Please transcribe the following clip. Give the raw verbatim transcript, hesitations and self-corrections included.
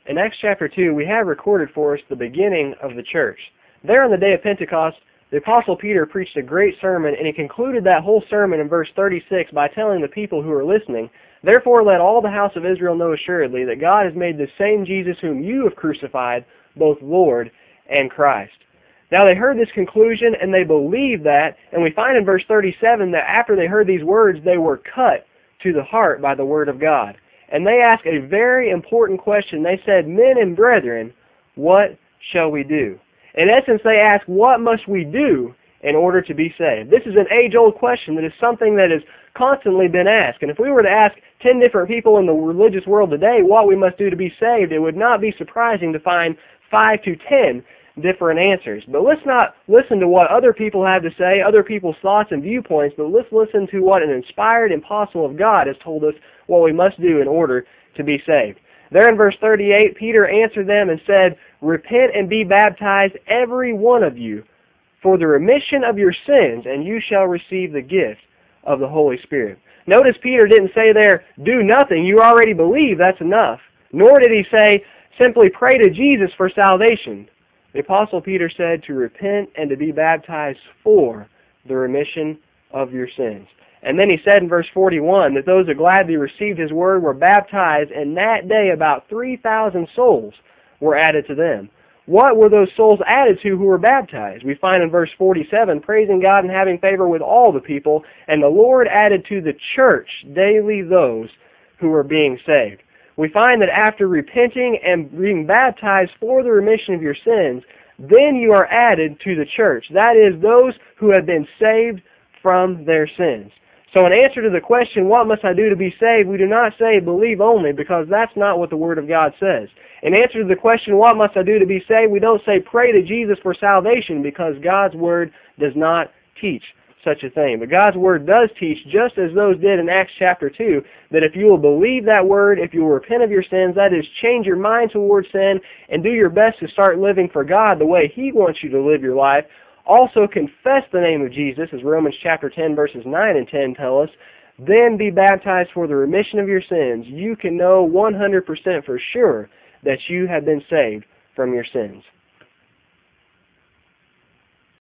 in Acts chapter two, we have recorded for us the beginning of the church. There on the day of Pentecost, the Apostle Peter preached a great sermon, and he concluded that whole sermon in verse thirty-six by telling the people who were listening, "Therefore let all the house of Israel know assuredly that God has made the same Jesus whom you have crucified, both Lord and Christ." Now they heard this conclusion, and they believed that, and we find in verse thirty-seven that after they heard these words, they were cut to the heart by the word of God. And they asked a very important question. They said, "Men and brethren, what shall we do?" In essence, they asked, what must we do in order to be saved? This is an age-old question that is something that has constantly been asked. And if we were to ask ten different people in the religious world today what we must do to be saved, it would not be surprising to find five to ten different answers. But let's not listen to what other people have to say, other people's thoughts and viewpoints, but let's listen to what an inspired apostle of God has told us what we must do in order to be saved. There in verse thirty-eight, Peter answered them and said, "Repent and be baptized, every one of you, for the remission of your sins, and you shall receive the gift of the Holy Spirit." Notice Peter didn't say there, "Do nothing, you already believe, that's enough." Nor did he say, "Simply pray to Jesus for salvation." The Apostle Peter said to repent and to be baptized for the remission of your sins. And then he said in verse forty-one that those that gladly received his word were baptized, and that day about three thousand souls were added to them. What were those souls added to who were baptized? We find in verse forty-seven, praising God and having favor with all the people, and the Lord added to the church daily those who were being saved. We find that after repenting and being baptized for the remission of your sins, then you are added to the church. That is, those who have been saved from their sins. So in answer to the question, what must I do to be saved, we do not say believe only, because that's not what the Word of God says. In answer to the question, what must I do to be saved, we don't say pray to Jesus for salvation, because God's Word does not teach such a thing. But God's Word does teach, just as those did in Acts chapter two, that if you will believe that Word, if you will repent of your sins, that is, change your mind towards sin and do your best to start living for God the way He wants you to live your life, also confess the name of Jesus, as Romans chapter ten verses nine and ten tell us, then be baptized for the remission of your sins, you can know one hundred percent for sure that you have been saved from your sins.